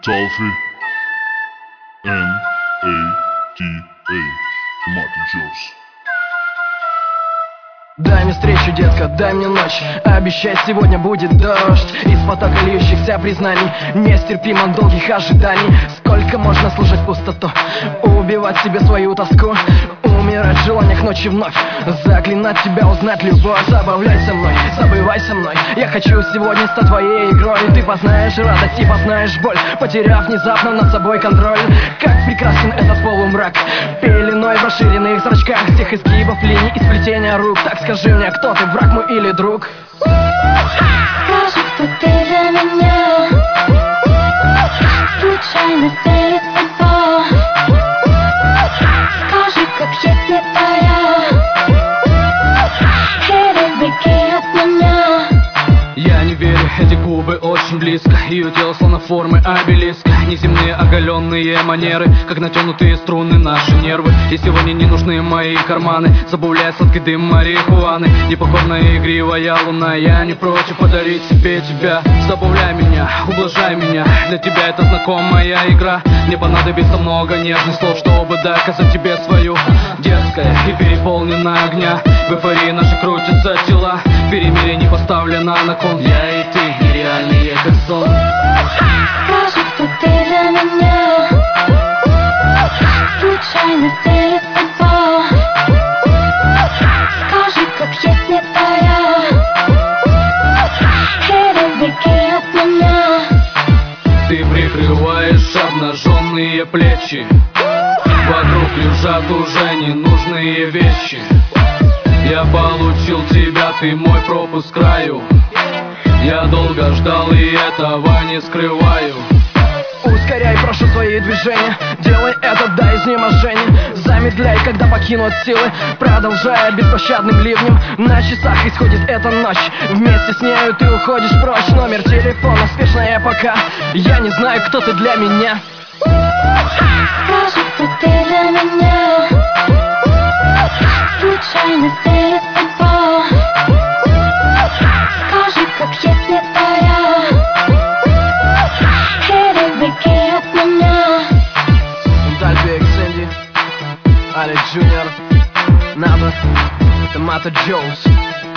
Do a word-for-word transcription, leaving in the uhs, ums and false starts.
Toffee, N A T A, Tomato Juice. Дай мне встречу, детка, дай мне ночь. Обещай, сегодня будет дождь. Из потока льющихся признаний, нестерпимо долгих ожиданий. Сколько можно слушать пустоту, убивать себе свою тоску, умирать в желаниях ночи вновь, заклинать тебя, узнать любовь. Забавляйся мной, забывайся мной. Я хочу сегодня стать твоей игрой. Ты познаешь радость и познаешь боль, потеряв внезапно над собой контроль. Как прекрасен этот полумрак, пеленой в расширенных зрачках, всех изгибов линий и сплетения рук. Так скажи мне, кто ты, враг мой или друг? Скажи, кто ты для меня. Случайность или судьба. Скажи, как есть не твоя, или беги от меня. Я не верю, эти губы очень близко, ее тело словно формы обелиска. Неземные оголенные манеры, как натянутые струны наши нервы. И сегодня не нужны мои карманы, забавляя сладкий дым марихуаны. Непокорная игривая луна, я не против подарить себе тебя. Забавляй меня, ублажай меня, для тебя это знакомая игра. Мне понадобится много нежных слов, чтобы доказать тебе свою. Дерзкая и переполнена огня, в эйфории наши крутятся тела, перемирие не поставлено на кон. Я и ты нереальные, как сон. Скажи, кто ты для меня. Случайность или судьба. Скажи, как есть не твоя, или беги от меня. Ты прикрываешь обнаженные плечи, вокруг лежат уже ненужные вещи. Я получил тебя, ты мой пропуск к краю. Я долго ждал и этого не скрываю. Ускоряй, прошу, свои движения, делай это до изнеможения. Замедляй, когда покинут силы, продолжая беспощадным ливнем. На часах исходит эта ночь, вместе с нею ты уходишь прочь. Номер телефона, спешная пока, я не знаю, кто ты для меня. Скажи, кто ты для меня. Случайность или судьба. Скажи, как есть не твоя, или беги от меня. Дальби, Эксенди, Али Джуниор, Надо, Tomato Juice.